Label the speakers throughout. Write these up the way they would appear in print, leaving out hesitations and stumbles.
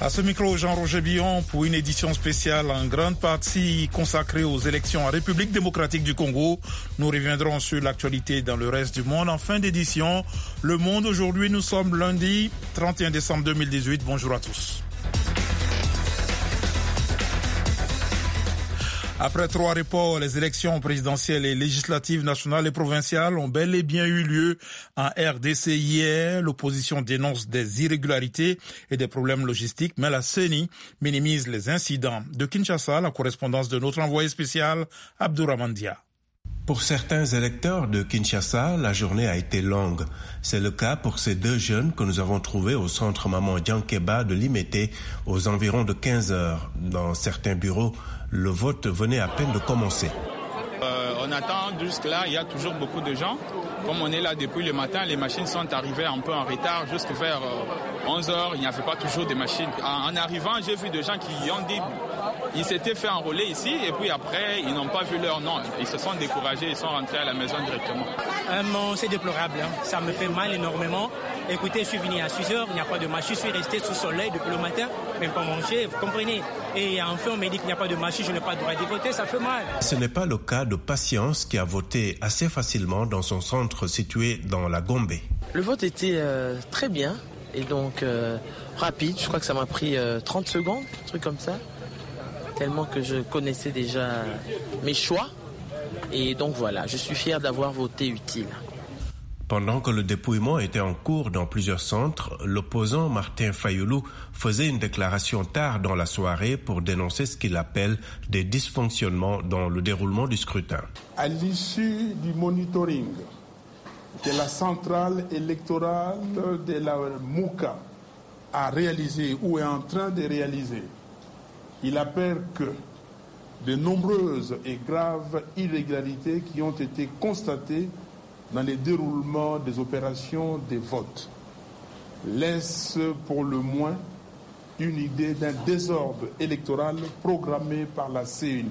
Speaker 1: À ce micro, Jean-Roger Billon pour une édition spéciale en grande partie consacrée aux élections en République démocratique du Congo. Nous reviendrons sur l'actualité dans le reste du monde en fin d'édition. Le Monde aujourd'hui, nous sommes lundi 31 décembre 2018. Bonjour à tous. Après 3 reports, les élections présidentielles et législatives nationales et provinciales ont bel et bien eu lieu en RDC hier. L'opposition dénonce des irrégularités et des problèmes logistiques, mais la CENI minimise les incidents. De Kinshasa, la correspondance de notre envoyé spécial, Abdourahmane Dia.
Speaker 2: Pour certains électeurs de Kinshasa, la journée a été longue. C'est le cas pour ces 2 jeunes que nous avons trouvés au centre Maman Diankeba de Limete aux environs de 15 heures. Dans certains bureaux, le vote venait à peine de commencer.
Speaker 3: On attend jusque-là, il y a toujours beaucoup de gens. Comme on est là depuis le matin, les machines sont arrivées un peu en retard. Jusque vers 11 heures, il n'y avait pas toujours de machines. En arrivant, j'ai vu des gens qui ont dit... Ils s'étaient fait enrôler ici et puis après, ils n'ont pas vu leur nom. Ils se sont découragés, ils sont rentrés à la maison directement.
Speaker 4: C'est déplorable, hein. Ça me fait mal énormément. Écoutez, je suis venu à 6 heures, il n'y a pas de machine, je suis resté sous soleil depuis le matin, même pas manger, vous comprenez. Et enfin, on m'a dit qu'il n'y a pas de machine, je n'ai pas le droit de voter, ça fait mal.
Speaker 2: Ce n'est pas le cas de Patience qui a voté assez facilement dans son centre situé dans la Gombe.
Speaker 5: Le vote était très bien et donc rapide, je crois que ça m'a pris 30 secondes, un truc comme ça. Tellement que je connaissais déjà mes choix. Et donc voilà, je suis fier d'avoir voté utile.
Speaker 2: Pendant que le dépouillement était en cours dans plusieurs centres, l'opposant Martin Fayoulou faisait une déclaration tard dans la soirée pour dénoncer ce qu'il appelle des dysfonctionnements dans le déroulement du scrutin.
Speaker 6: À l'issue du monitoring que la centrale électorale de la MOUCA a réalisé ou est en train de réaliser, il appelle que de nombreuses et graves irrégularités qui ont été constatées dans les déroulements des opérations des votes laissent pour le moins une idée d'un désordre électoral programmé par la CENI,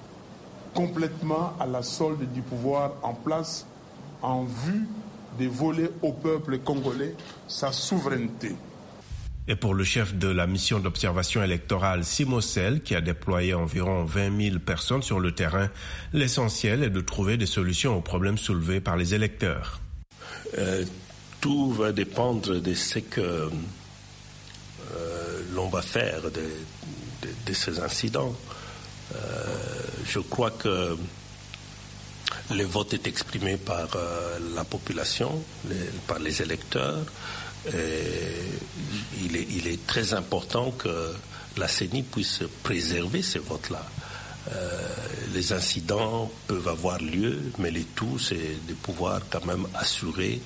Speaker 6: complètement à la solde du pouvoir en place en vue de voler au peuple congolais sa souveraineté.
Speaker 2: Et pour le chef de la mission d'observation électorale, Simosel, qui a déployé environ 20 000 personnes sur le terrain, l'essentiel est de trouver des solutions aux problèmes soulevés par les électeurs.
Speaker 7: Tout va dépendre de ce que l'on va faire de ces incidents. Je crois que le vote est exprimé par la population, par les électeurs. Il est très important que la CENI puisse préserver ces votes-là. Les incidents peuvent avoir lieu, mais le tout, c'est de pouvoir quand même assurer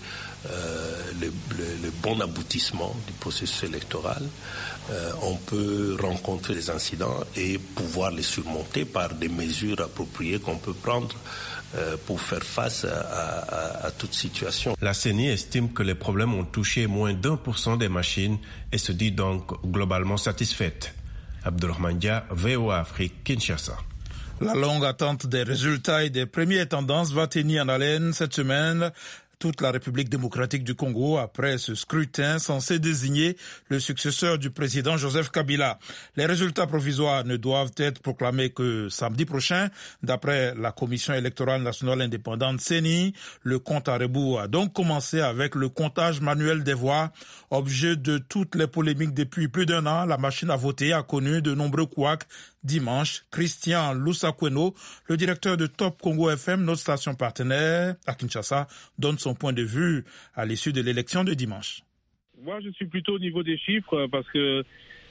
Speaker 7: le bon aboutissement du processus électoral. On peut rencontrer des incidents et pouvoir les surmonter par des mesures appropriées qu'on peut prendre pour faire face à toute situation.
Speaker 2: La CENI estime que les problèmes ont touché moins d'1% des machines et se dit donc globalement satisfaite. Abdourahmane Dia, VOA Afrique, Kinshasa.
Speaker 1: La longue attente des résultats et des premières tendances va tenir en haleine cette semaine toute la République démocratique du Congo après ce scrutin censé désigner le successeur du président Joseph Kabila. Les résultats provisoires ne doivent être proclamés que samedi prochain. D'après la Commission électorale nationale indépendante CENI, le compte à rebours a donc commencé avec le comptage manuel des voix. Objet de toutes les polémiques depuis plus d'1 an, la machine à voter a connu de nombreux couacs. Dimanche, Christian Lusakweno, le directeur de Top Congo FM, notre station partenaire à Kinshasa, donne son point de vue à l'issue de l'élection de dimanche.
Speaker 8: Moi, je suis plutôt au niveau des chiffres parce que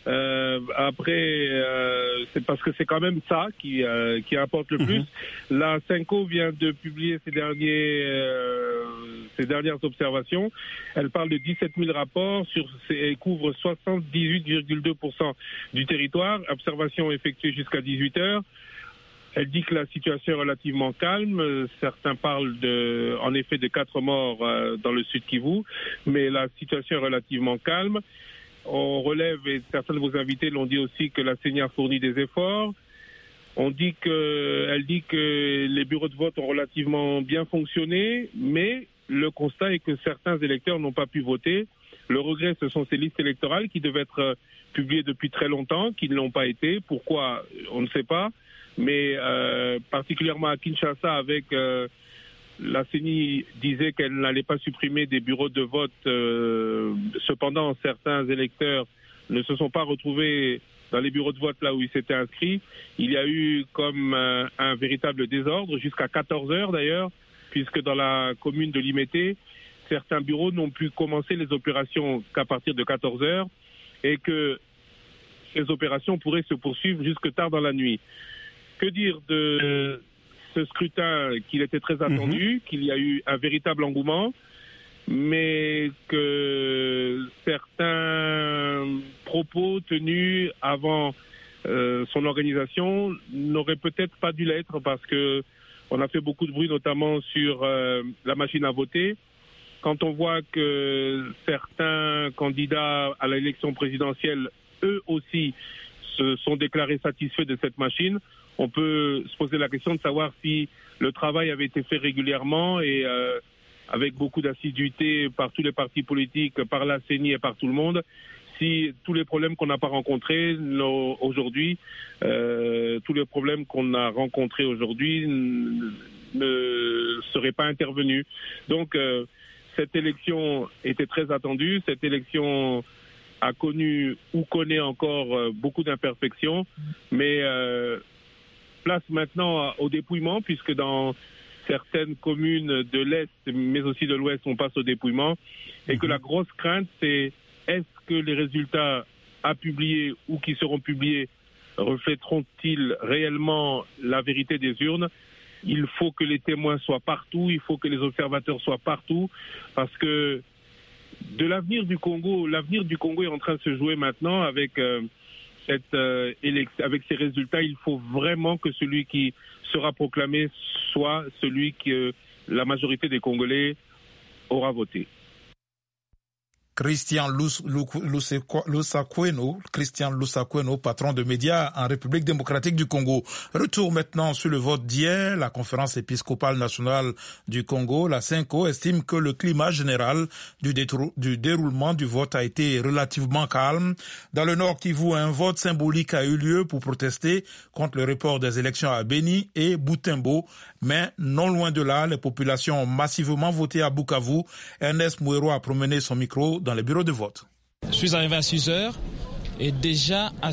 Speaker 8: c'est parce que c'est quand même ça qui importe le plus. La Senco vient de publier ses dernières observations. Elle parle de 17 000 rapports, elle couvre 78,2% du territoire. Observation effectuée jusqu'à 18 heures. Elle dit que la situation est relativement calme. Certains parlent en effet de 4 morts dans le Sud Kivu, mais la situation est relativement calme. On relève, et certains de vos invités l'ont dit aussi, que la CENI a fourni des efforts. Elle dit que les bureaux de vote ont relativement bien fonctionné, mais le constat est que certains électeurs n'ont pas pu voter Le regret, ce sont ces listes électorales qui devaient être publiées depuis très longtemps, qui ne l'ont pas été. Pourquoi ? On ne sait pas. Mais particulièrement à Kinshasa, avec la CENI disait qu'elle n'allait pas supprimer des bureaux de vote. Cependant, certains électeurs ne se sont pas retrouvés dans les bureaux de vote là où ils s'étaient inscrits. Il y a eu comme un véritable désordre, jusqu'à 14 heures d'ailleurs, puisque dans la commune de Limete, certains bureaux n'ont pu commencer les opérations qu'à partir de 14 heures et que ces opérations pourraient se poursuivre jusque tard dans la nuit. Que dire de ce scrutin qu'il était très attendu, qu'il y a eu un véritable engouement, mais que certains propos tenus avant son organisation n'auraient peut-être pas dû l'être parce que on a fait beaucoup de bruit notamment sur la machine à voter. Quand on voit que certains candidats à l'élection présidentielle, eux aussi, se sont déclarés satisfaits de cette machine, on peut se poser la question de savoir si le travail avait été fait régulièrement et avec beaucoup d'assiduité par tous les partis politiques, par la CENI et par tout le monde, si tous les problèmes qu'on n'a pas rencontrés aujourd'hui, tous les problèmes qu'on a rencontrés aujourd'hui ne seraient pas intervenus. Donc, cette élection était très attendue. Cette élection a connu ou connaît encore beaucoup d'imperfections, mais place maintenant au dépouillement, puisque dans certaines communes de l'Est, mais aussi de l'Ouest, on passe au dépouillement, et que la grosse crainte, c'est est-ce que les résultats à publier ou qui seront publiés reflèteront-ils réellement la vérité des urnes ? Il faut que les témoins soient partout, il faut que les observateurs soient partout, parce que de l'avenir du Congo est en train de se jouer maintenant avec avec ces résultats. Il faut vraiment que celui qui sera proclamé soit celui que la majorité des Congolais aura voté.
Speaker 1: Christian Lusakweno, patron de médias en République démocratique du Congo. Retour maintenant sur le vote d'hier. La conférence épiscopale nationale du Congo, la CENCO, estime que le climat général du déroulement du vote a été relativement calme. Dans le Nord Kivu, un vote symbolique a eu lieu pour protester contre le report des élections à Beni et Butembo. Mais non loin de là, les populations ont massivement voté à Bukavu. Ernest Mouero a promené son micro dans les bureaux de vote.
Speaker 9: Je suis arrivé à 6h et déjà à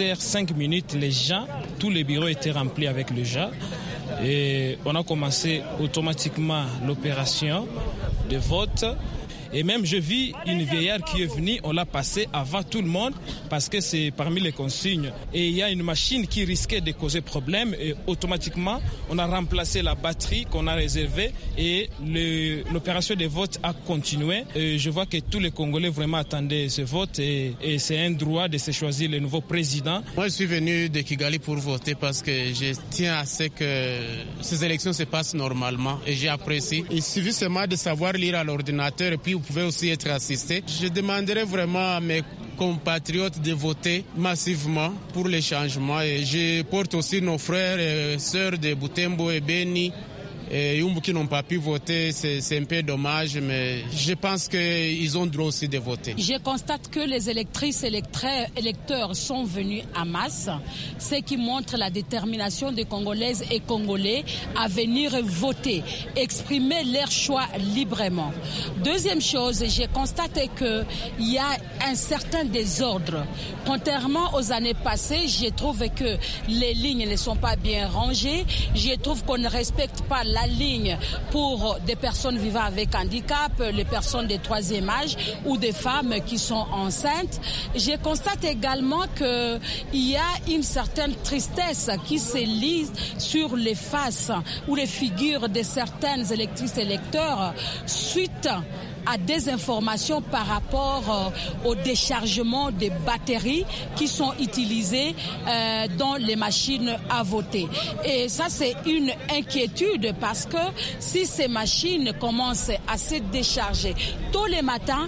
Speaker 9: 6h05, tous les bureaux étaient remplis avec les gens. Et on a commencé automatiquement l'opération de vote. Et même je vis une vieillarde qui est venue, on l'a passée avant tout le monde parce que c'est parmi les consignes. Et il y a une machine qui risquait de causer problème et automatiquement on a remplacé la batterie qu'on a réservée et l'opération de vote a continué. Et je vois que tous les Congolais vraiment attendaient ce vote et c'est un droit de se choisir le nouveau président.
Speaker 10: Moi je suis venu de Kigali pour voter parce que je tiens à ce que ces élections se passent normalement et j'apprécie. Il suffit seulement de savoir lire à l'ordinateur et puis vous pouvez aussi être assisté. Je demanderai vraiment à mes compatriotes de voter massivement pour les changements et je porte aussi nos frères et sœurs de Butembo et Beni et Yumbu qui n'ont pas pu voter, c'est un peu dommage, mais je pense qu'ils ont le droit aussi de voter.
Speaker 11: Je constate que les électrices et électeurs sont venus en masse, ce qui montre la détermination des Congolaises et Congolais à venir voter, exprimer leur choix librement. Deuxième chose, j'ai constaté qu'il y a un certain désordre. Contrairement aux années passées, je trouve que les lignes ne sont pas bien rangées, je trouve qu'on ne respecte pas la ligne pour des personnes vivant avec handicap, les personnes de troisième âge ou des femmes qui sont enceintes. Je constate également qu'il y a une certaine tristesse qui se lit sur les faces ou les figures de certaines électrices et électeurs suite à des informations par rapport au déchargement des batteries qui sont utilisées dans les machines à voter. Et ça, c'est une inquiétude parce que si ces machines commencent à se décharger tous les matins,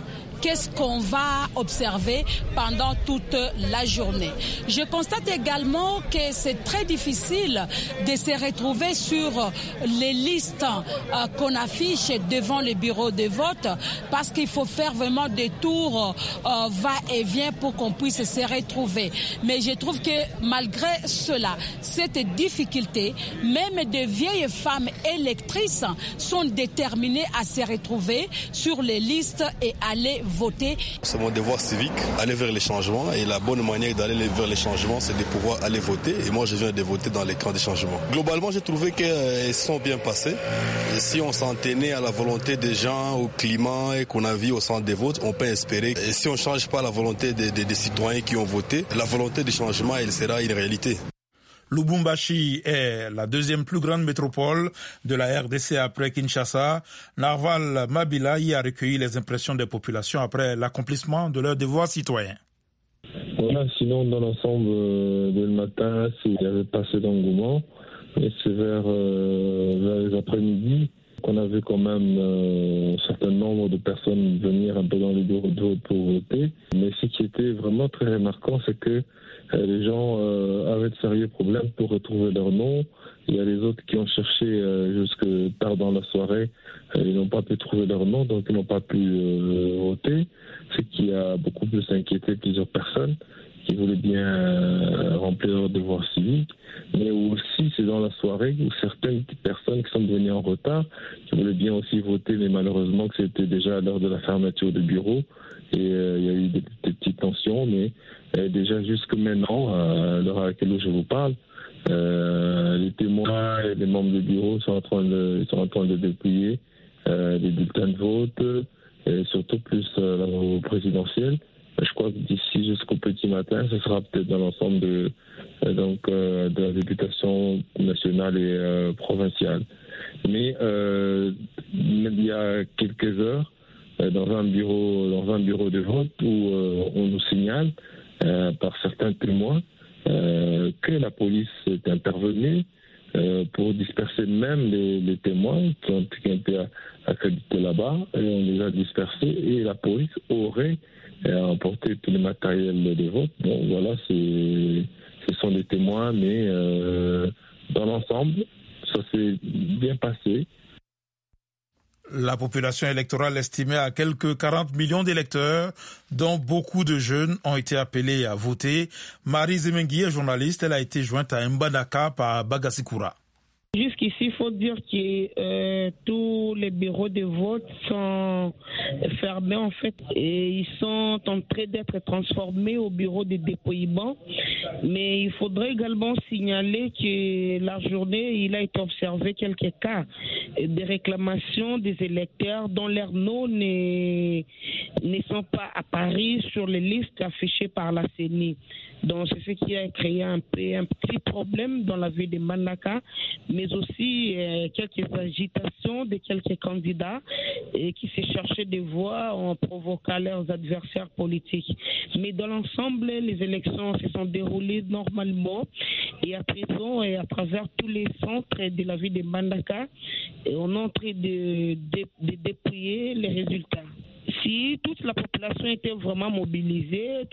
Speaker 11: qu'est-ce qu'on va observer pendant toute la journée. Je constate également que c'est très difficile de se retrouver sur les listes qu'on affiche devant les bureaux de vote parce qu'il faut faire vraiment des tours va-et-vient pour qu'on puisse se retrouver. Mais je trouve que malgré cela, cette difficulté, même de vieilles femmes électrices sont déterminées à se retrouver sur les listes et aller voter.
Speaker 12: C'est mon devoir civique, aller vers les changements, et la bonne manière d'aller vers les changements, c'est de pouvoir aller voter, et moi je viens de voter dans les camps de changement. Globalement, j'ai trouvé qu'elles sont bien passées. Et si on s'en tenait à la volonté des gens, au climat et qu'on a vu au centre des votes, on peut espérer. Et si on ne change pas la volonté des citoyens qui ont voté, la volonté du changement, elle sera une réalité.
Speaker 1: Lubumbashi est la deuxième plus grande métropole de la RDC après Kinshasa. Narval Mabila y a recueilli les impressions des populations après l'accomplissement de leurs devoirs citoyens.
Speaker 13: Voilà, sinon dans l'ensemble dès le matin, il y avait pas assez d'engouement, et c'est vers les après-midi qu'on avait quand même un certain nombre de personnes venir un peu dans les bureaux de vote pour voter. Mais ce qui était vraiment très remarquant, c'est que les gens avaient de sérieux problèmes pour retrouver leur nom. Il y a les autres qui ont cherché jusque tard dans la soirée, ils n'ont pas pu trouver leur nom, donc ils n'ont pas pu voter, ce qui a beaucoup plus inquiété plusieurs personnes qui voulaient bien remplir leur devoir civique, mais aussi c'est dans la soirée où certaines personnes qui sont venues en retard, qui voulaient bien aussi voter, mais malheureusement que c'était déjà à l'heure de la fermeture du bureau, et il y a eu des petites tensions, mais déjà jusque maintenant, à l'heure à laquelle je vous parle, les témoins et les membres du bureau sont en train de dépouiller les bulletins de vote, et surtout plus la présidentielle. Je crois que d'ici jusqu'au petit matin, ce sera peut-être dans l'ensemble de la députation nationale et provinciale. Mais il y a quelques heures, dans un bureau de vote où on nous signale par certains témoins que la police est intervenue pour disperser même les témoins qui ont été accrédités là-bas, et on les a dispersés, et la police aurait emporté tout le matériel de vote. Bon, voilà, ce sont des témoins, mais dans l'ensemble, ça s'est bien passé.
Speaker 1: La population électorale estimée à quelques 40 millions d'électeurs, dont beaucoup de jeunes ont été appelés à voter. Marie Zemengui est journaliste, elle a été jointe à Mbandaka par Bagasikura.
Speaker 14: Jusqu'ici, il faut dire que tous les bureaux de vote sont fermés en fait, et ils sont en train d'être transformés au bureau de dépouillement. Mais il faudrait également signaler que la journée, il a été observé quelques cas de réclamations des électeurs dont leurs noms ne sont pas apparus sur les listes affichées par la CENI. Donc c'est ce qui a créé un petit problème dans la ville de Mbandaka, mais aussi quelques agitations de quelques candidats qui se cherchaient des voix en provoquant leurs adversaires politiques. Mais dans l'ensemble, les élections se sont déroulées normalement, et à présent, et à travers tous les centres de la ville de Mbandaka, on est en train de dépouiller les résultats. Si toute la population était vraiment mobilisée,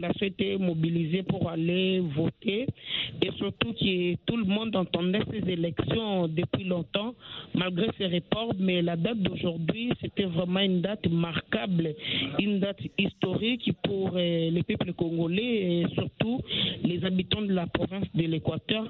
Speaker 14: pour aller voter, et surtout que tout le monde entendait ces élections depuis longtemps, malgré ces reports, mais la date d'aujourd'hui, c'était vraiment une date marquable, une date historique pour les peuples congolais, et surtout les habitants de la province de l'Équateur,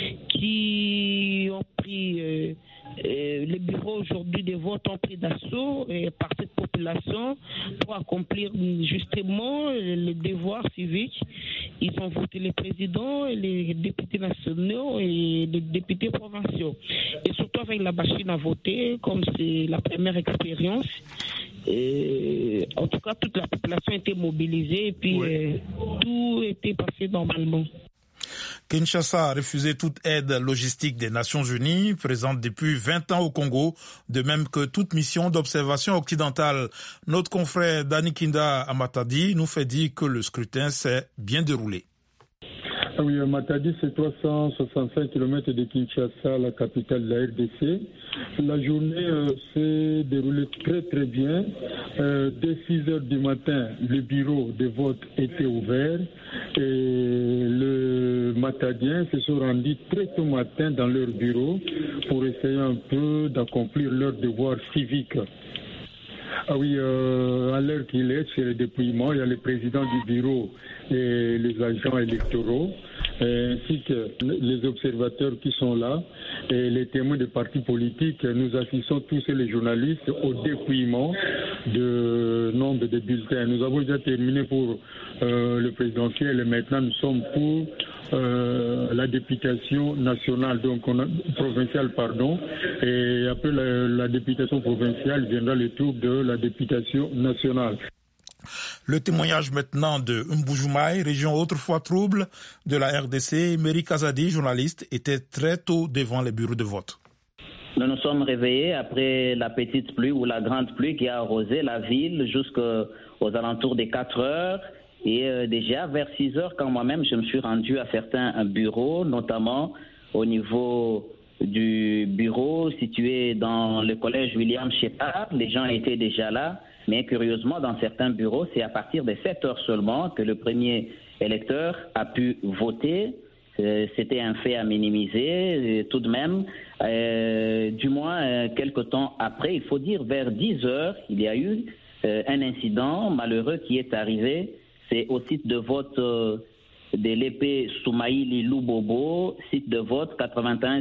Speaker 14: qui ont pris les bureaux aujourd'hui de vote ont pris d'assaut par cette population pour accomplir justement les devoirs civiques. Ils ont voté les présidents, les députés nationaux et les députés provinciaux. Et surtout avec la machine à voter, comme c'est la première expérience. En tout cas, toute la population était mobilisée et puis tout était passé normalement.
Speaker 1: Kinshasa a refusé toute aide logistique des Nations Unies, présente depuis 20 ans au Congo, de même que toute mission d'observation occidentale. Notre confrère Dani Kinda Amatadi nous fait dire que le scrutin s'est bien déroulé.
Speaker 13: Oui, Matadi, c'est 365 km de Kinshasa, la capitale de la RDC. La journée s'est déroulée très très bien. Dès 6 heures du matin, le bureau de vote était ouvert et les Matadiens se sont rendus très tôt matin dans leur bureau pour essayer un peu d'accomplir leur devoir civique. Ah oui, à l'heure qu'il est, c'est le dépouillement, il y a le président du bureau et les agents électoraux, ainsi que les observateurs qui sont là et les témoins des partis politiques. Nous assistons tous les journalistes au dépouillement de nombre de bulletins. Nous avons déjà terminé pour le présidentiel et maintenant nous sommes pour la députation nationale, donc provinciale, pardon, et après la députation provinciale viendra le tour de la députation nationale.
Speaker 1: Le témoignage maintenant de Mbujumaï, région autrefois trouble de la RDC. Emery Kazadi, journaliste, était très tôt devant les bureaux de vote.
Speaker 15: Nous nous sommes réveillés après la petite pluie ou la grande pluie qui a arrosé la ville jusqu'aux alentours des 4 heures. Et déjà vers 6 heures, quand moi-même je me suis rendu à certains bureaux, notamment au niveau du bureau situé dans le collège William Shepard, les gens étaient déjà là. Mais curieusement, dans certains bureaux, c'est à partir de 7 heures seulement que le premier électeur a pu voter. C'était un fait à minimiser tout de même. Du moins, quelque temps après, il faut dire vers 10 heures, il y a eu un incident malheureux qui est arrivé. C'est au site de vote de l'épée Soumaïli Lubobo, site de vote 81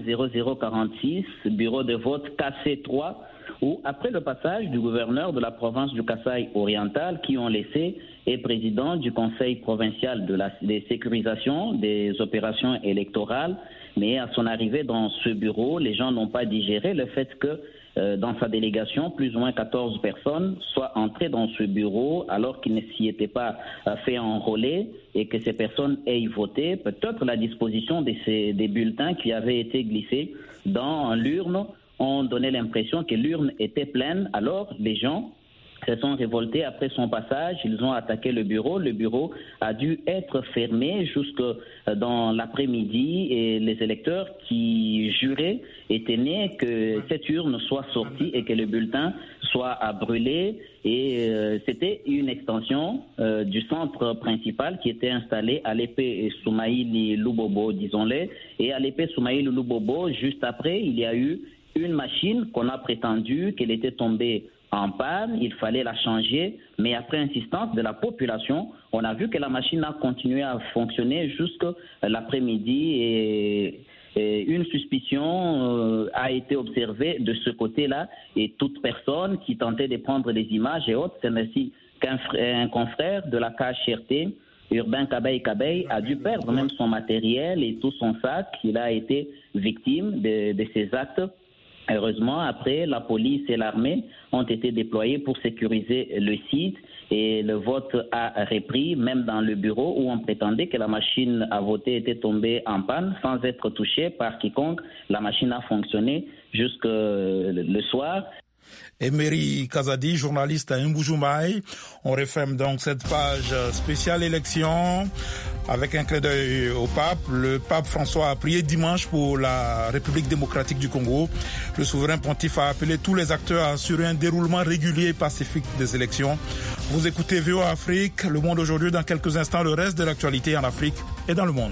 Speaker 15: 0046, bureau de vote KC3, où après le passage du gouverneur de la province du Kasaï oriental, qui ont laissé, est président du conseil provincial de sécurisation des opérations électorales, mais à son arrivée dans ce bureau, les gens n'ont pas digéré le fait que dans sa délégation, plus ou moins 14 personnes soient entrées dans ce bureau alors qu'ils ne s'y étaient pas fait enrôler et que ces personnes aient voté. Peut-être la disposition des bulletins qui avaient été glissés dans l'urne ont donné l'impression que l'urne était pleine. Alors les gens se sont révoltés après son passage, ils ont attaqué le bureau. Le bureau a dû être fermé jusque dans l'après-midi et les électeurs qui juraient étaient nés que cette urne soit sortie et que le bulletin soit brûlé. Et c'était une extension du centre principal qui était installé à l'épée Soumaïli Lubobo, disons-le. Et à l'épée Soumaïli Lubobo, juste après, il y a eu une machine qu'on a prétendu qu'elle était tombée en panne, il fallait la changer, mais après insistance de la population, on a vu que la machine a continué à fonctionner jusqu'à l'après-midi et une suspicion a été observée de ce côté-là et toute personne qui tentait de prendre des images et autres, c'est ainsi qu'un confrère de la KHRT, Urbain Kabeï, a dû perdre même son matériel et tout son sac. Il a été victime de ces actes. Heureusement, après, la police et l'armée ont été déployés pour sécuriser le site et le vote a repris, même dans le bureau où on prétendait que la machine à voter était tombée en panne sans être touchée par quiconque. La machine a fonctionné jusque le soir.
Speaker 1: Emery Kazadi, journaliste à Mbujumaï. On referme donc cette page spéciale élection avec un clin d'œil au pape. Le pape François a prié dimanche pour la République démocratique du Congo. Le souverain pontife a appelé tous les acteurs à assurer un déroulement régulier et pacifique des élections. Vous écoutez VOA Afrique, Le Monde aujourd'hui. Dans quelques instants, le reste de l'actualité en Afrique et dans le monde.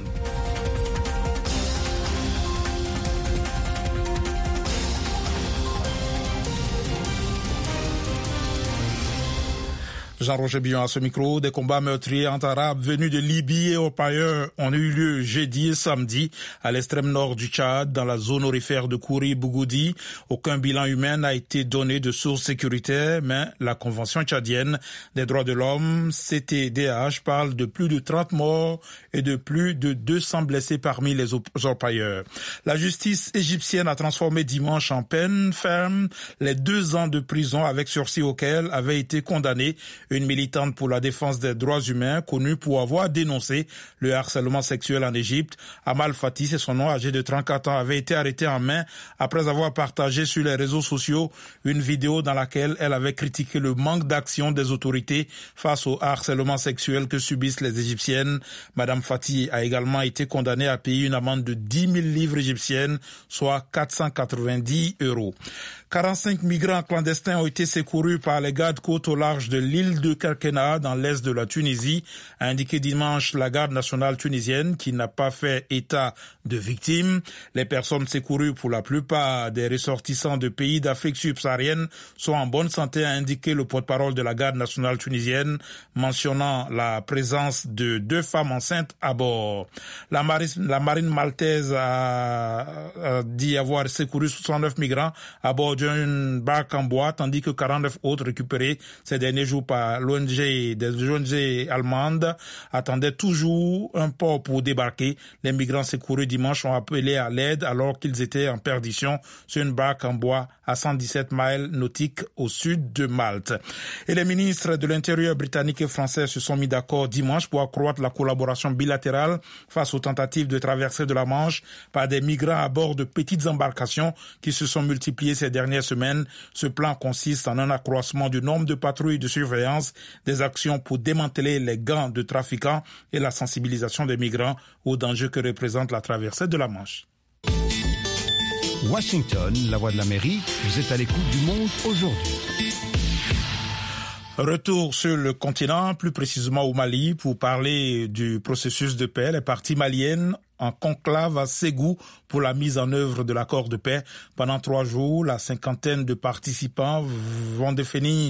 Speaker 1: Jean-Roger Billon à ce micro. Des combats meurtriers entre Arabes venus de Libye et Orpailleurs ont eu lieu jeudi et samedi à l'extrême nord du Tchad, dans la zone aurifère de Kouri-Bougoudi. Aucun bilan humain n'a été donné de sources sécuritaires, mais la Convention tchadienne des droits de l'homme, CTDH, parle de plus de 30 morts et de plus de 200 blessés parmi les Orpailleurs. La justice égyptienne a transformé dimanche en peine ferme les 2 ans de prison avec sursis auxquels avait été condamné Une militante pour la défense des droits humains, connue pour avoir dénoncé le harcèlement sexuel en Égypte, Amal Fati, c'est son nom, âgée de 34 ans, avait été arrêtée en mai après avoir partagé sur les réseaux sociaux une vidéo dans laquelle elle avait critiqué le manque d'action des autorités face au harcèlement sexuel que subissent les Égyptiennes. Madame Fati a également été condamnée à payer une amende de 10 000 livres égyptiennes, soit 490 €. 45 migrants clandestins ont été secourus par les gardes-côtes au large de l'île de Kerkena, dans l'est de la Tunisie, a indiqué dimanche la garde nationale tunisienne, qui n'a pas fait état de victimes. Les personnes secourues, pour la plupart des ressortissants de pays d'Afrique subsaharienne, sont en bonne santé, a indiqué le porte-parole de la garde nationale tunisienne, mentionnant la présence de 2 femmes enceintes à bord. La marine maltaise a dit avoir secouru 69 migrants à bord d'une barque en bois, tandis que 49 autres récupérés ces derniers jours par des ONG allemandes attendaient toujours un port pour débarquer. Les migrants secourus dimanche ont appelé à l'aide alors qu'ils étaient en perdition sur une barque en bois à 117 miles nautiques au sud de Malte. Et les ministres de l'Intérieur britanniques et français se sont mis d'accord dimanche pour accroître la collaboration bilatérale face aux tentatives de traversée de la Manche par des migrants à bord de petites embarcations qui se sont multipliées ces dernières semaines. Ce plan consiste en un accroissement du nombre de patrouilles de surveillance, des actions pour démanteler les gangs de trafiquants et la sensibilisation des migrants aux dangers que représente la traversée de la Manche.
Speaker 16: Washington, la voix de l'Amérique, vous êtes à l'écoute du monde aujourd'hui.
Speaker 1: Retour sur le continent, plus précisément au Mali, pour parler du processus de paix. Les parties maliennes en conclave à Ségou pour la mise en œuvre de l'accord de paix. Pendant 3 jours, la 50aine de participants vont définir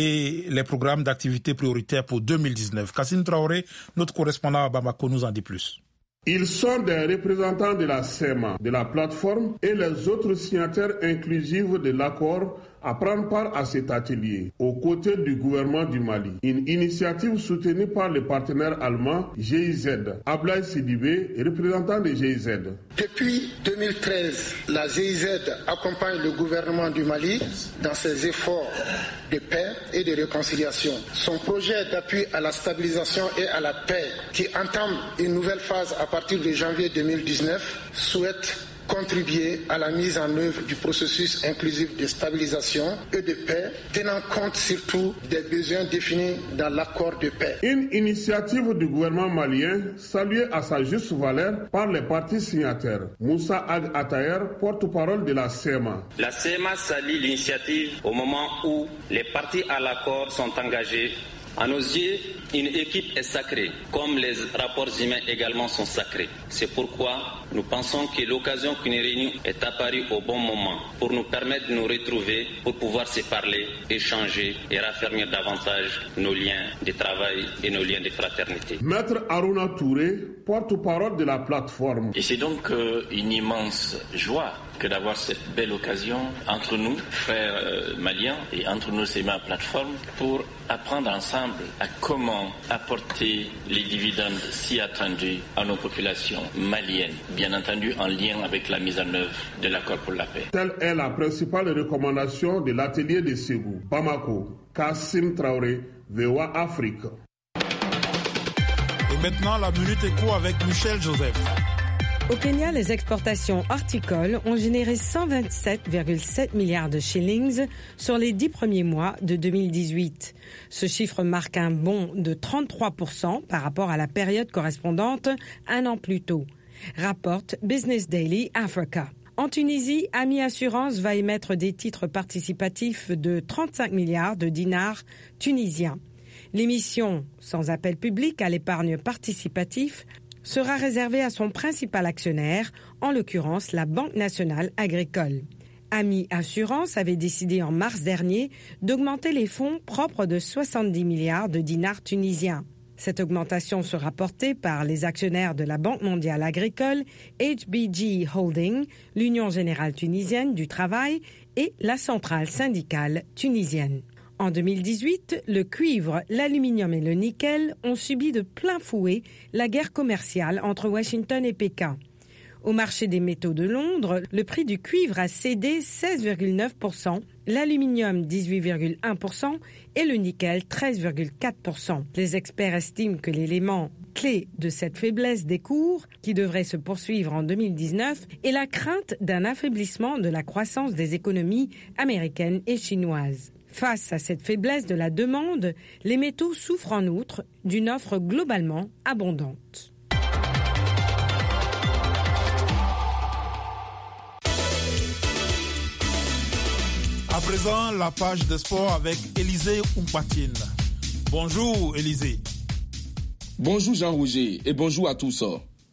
Speaker 1: les programmes d'activités prioritaires pour 2019. Kassim Traoré, notre correspondant à Bamako, nous en dit plus.
Speaker 6: Ils sont des représentants de la CEMA, de la plateforme et les autres signataires inclusifs de l'accord à prendre part à cet atelier, aux côtés du gouvernement du Mali. Une initiative soutenue par le partenaire allemand GIZ. Ablaï Sidibé, représentant de GIZ.
Speaker 17: Depuis 2013, la GIZ accompagne le gouvernement du Mali dans ses efforts de paix et de réconciliation. Son projet d'appui à la stabilisation et à la paix, qui entame une nouvelle phase à partir de janvier 2019, souhaite contribuer à la mise en œuvre du processus inclusif de stabilisation et de paix, tenant compte surtout des besoins définis dans l'accord de paix.
Speaker 6: Une initiative du gouvernement malien saluée à sa juste valeur par les parties signataires. Moussa Ag Atayer, porte-parole de la CEMA.
Speaker 18: La CEMA salue l'initiative au moment où les parties à l'accord sont engagées. À nos yeux, une équipe est sacrée, comme les rapports humains également sont sacrés. C'est pourquoi nous pensons que l'occasion qu'une réunion est apparue au bon moment pour nous permettre de nous retrouver, pour pouvoir se parler, échanger et raffermir davantage nos liens de travail et nos liens de fraternité.
Speaker 6: Maître Aruna Touré, porte-parole de la plateforme.
Speaker 18: Et c'est donc une immense joie que d'avoir cette belle occasion entre nous, frères maliens, et entre nous, c'est ma plateforme, pour apprendre ensemble à comment apporter les dividendes si attendus à nos populations maliennes, bien entendu en lien avec la mise en œuvre de l'accord pour la paix.
Speaker 6: Telle est la principale recommandation de l'atelier de Ségou. Bamako, Kassim Traoré, VOA Afrique.
Speaker 1: Et maintenant, la Minute Éco avec Michel Joseph.
Speaker 19: Au Kenya, les exportations horticoles ont généré 127,7 milliards de shillings sur les 10 premiers mois de 2018. Ce chiffre marque un bond de 33% par rapport à la période correspondante un an plus tôt, rapporte Business Daily Africa. En Tunisie, Ami Assurance va émettre des titres participatifs de 35 milliards de dinars tunisiens. L'émission, sans appel public à l'épargne participatif, sera réservée à son principal actionnaire, en l'occurrence la Banque nationale agricole. Ami Assurance avait décidé en mars dernier d'augmenter les fonds propres de 70 milliards de dinars tunisiens. Cette augmentation sera portée par les actionnaires de la Banque mondiale agricole, HBG Holding, l'Union générale tunisienne du travail et la centrale syndicale tunisienne. En 2018, le cuivre, l'aluminium et le nickel ont subi de plein fouet la guerre commerciale entre Washington et Pékin. Au marché des métaux de Londres, le prix du cuivre a cédé 16,9% l'aluminium 18,1% et le nickel 13,4%. Les experts estiment que l'élément clé de cette faiblesse des cours, qui devrait se poursuivre en 2019, est la crainte d'un affaiblissement de la croissance des économies américaines et chinoises. Face à cette faiblesse de la demande, les métaux souffrent en outre d'une offre globalement abondante.
Speaker 1: À présent, la page de sport avec Élisée Oumpatine. Bonjour Élisée.
Speaker 20: Bonjour Jean-Roger et bonjour à tous.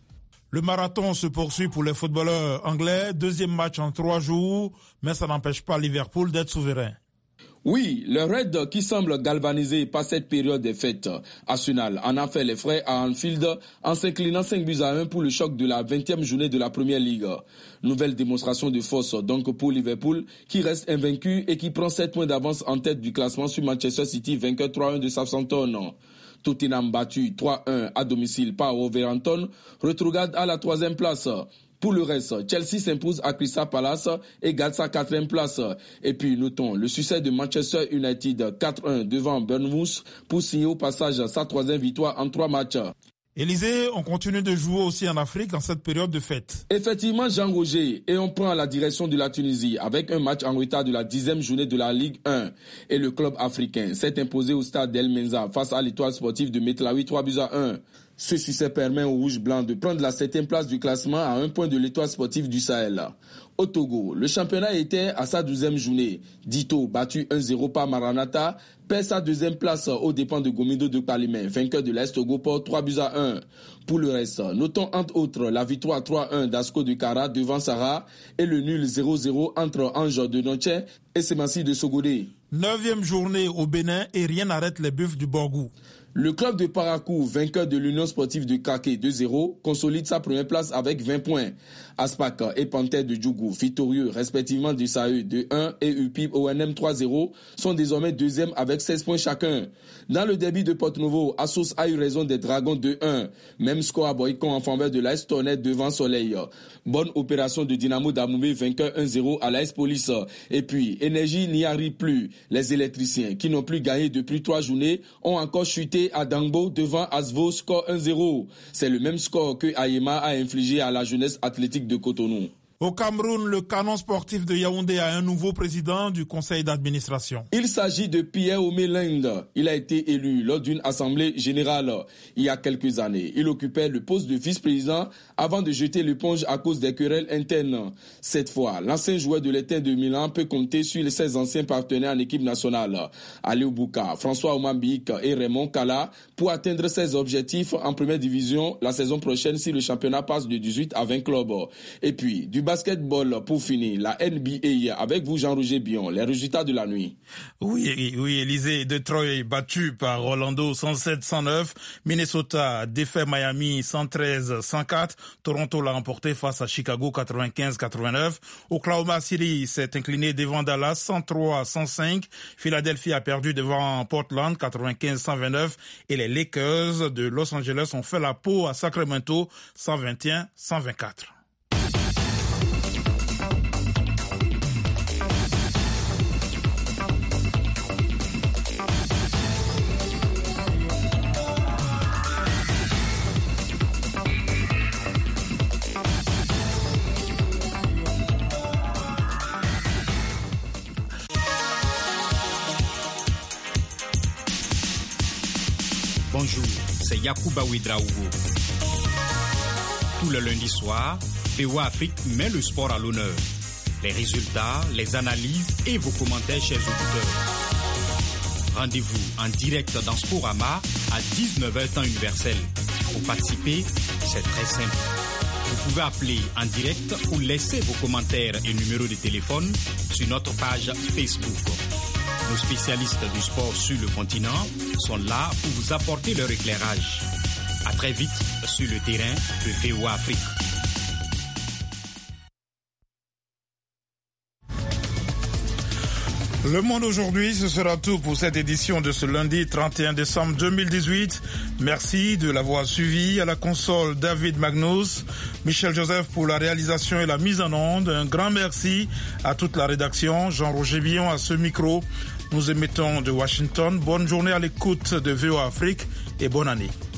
Speaker 1: Le marathon se poursuit pour les footballeurs anglais. Deuxième match en 3 jours, mais ça n'empêche pas Liverpool d'être souverain.
Speaker 20: Oui, le Red qui semble galvanisé par cette période des fêtes. Arsenal en a fait les frais à Anfield en s'inclinant 5-1 pour le choc de la 20e journée de la Première Ligue. Nouvelle démonstration de force donc pour Liverpool qui reste invaincu et qui prend 7 points d'avance en tête du classement sur Manchester City, vainqueur 3-1 de Southampton. Tottenham battu 3-1 à domicile par Wolverhampton retrograde à la 3e place. Pour le reste, Chelsea s'impose à Crystal Palace et garde sa 4e place. Et puis notons le succès de Manchester United 4-1 devant Bournemouth pour signer au passage sa 3e victoire en 3 matchs.
Speaker 1: Élisée, on continue de jouer aussi en Afrique en cette période de fête.
Speaker 20: Effectivement, Jean-Roger, et on prend la direction de la Tunisie avec un match en retard de la 10e journée de la Ligue 1. Et le club africain s'est imposé au stade d'El Menza face à l'Étoile sportive de Metlawi 3-1. Ce succès permet aux Rouges-Blancs de prendre la 7e place du classement à 1 point de l'Étoile sportive du Sahel. Au Togo, le championnat était à sa 12e journée. Dito, battu 1-0 par Maranatha, perd sa 2e place aux dépens de Gomido de Palimé, vainqueur de l'Est Togo pour 3-1. Pour le reste, notons entre autres la victoire 3-1 d'Asco de Kara devant Sarah et le nul 0-0 entre Ange de Noche et Semassi de Sogodé.
Speaker 1: 9e journée au Bénin et rien n'arrête les Buffs du Borgou.
Speaker 20: Le club de Parakou, vainqueur de l'Union sportive de Kaké 2-0, consolide sa première place avec 20 points. Aspak et Panthère de Djougou, victorieux respectivement du SAE 2-1 et UPIP ONM 3-0, sont désormais 2e avec 16 points chacun. Dans le derby de Porto-Novo, Assos a eu raison des Dragons 2-1. Même score à Boycon en faveur de l'AS Tonnet devant Soleil. Bonne opération de Dynamo d'Amoubé, vainqueur 1-0 à l'AS Police. Et puis, Énergie n'y arrive plus. Les électriciens, qui n'ont plus gagné depuis 3 journées, ont encore chuté à Dangbo devant Asvo, score 1-0. C'est le même score que Ayema a infligé à la jeunesse athlétique de Cotonou.
Speaker 1: Au Cameroun, le canon sportif de Yaoundé a un nouveau président du conseil d'administration.
Speaker 20: Il s'agit de Pierre Omeling. Il a été élu lors d'une assemblée générale il y a quelques années. Il occupait le poste de vice-président avant de jeter l'éponge à cause des querelles internes. Cette fois, l'ancien joueur de l'Étain de Milan peut compter sur ses anciens partenaires en équipe nationale, Aliou Bouka, François Omambik et Raymond Kala, pour atteindre ses objectifs en première division la saison prochaine si le championnat passe de 18 à 20 clubs. Et puis, du basketball pour finir, la NBA avec vous Jean-Roger Bion, les résultats de la nuit.
Speaker 1: Oui, Élisée, Detroit battu par Orlando 107-109, Minnesota défait Miami 113-104, Toronto l'a remporté face à Chicago 95-89, Oklahoma City s'est incliné devant Dallas 103-105, Philadelphie a perdu devant Portland 95-129 et les Lakers de Los Angeles ont fait la peau à Sacramento 121-124.
Speaker 21: Bonjour, c'est Yacouba Ouedraogo. Tout le lundi soir, VOA Afrique met le sport à l'honneur. Les résultats, les analyses et vos commentaires, chers auditeurs. Rendez-vous en direct dans Sporama à 19h temps universel. Pour participer, c'est très simple. Vous pouvez appeler en direct ou laisser vos commentaires et numéros de téléphone sur notre page Facebook. Nos spécialistes du sport sur le continent sont là pour vous apporter leur éclairage. À très vite sur le terrain de VOA Afrique.
Speaker 1: Le Monde aujourd'hui, ce sera tout pour cette édition de ce lundi 31 décembre 2018. Merci de l'avoir suivi. À la console, David Magnus, Michel Joseph pour la réalisation et la mise en onde. Un grand merci à toute la rédaction. Jean-Roger Billon à ce micro. Nous émettons de Washington. Bonne journée à l'écoute de VOA Afrique et bonne année.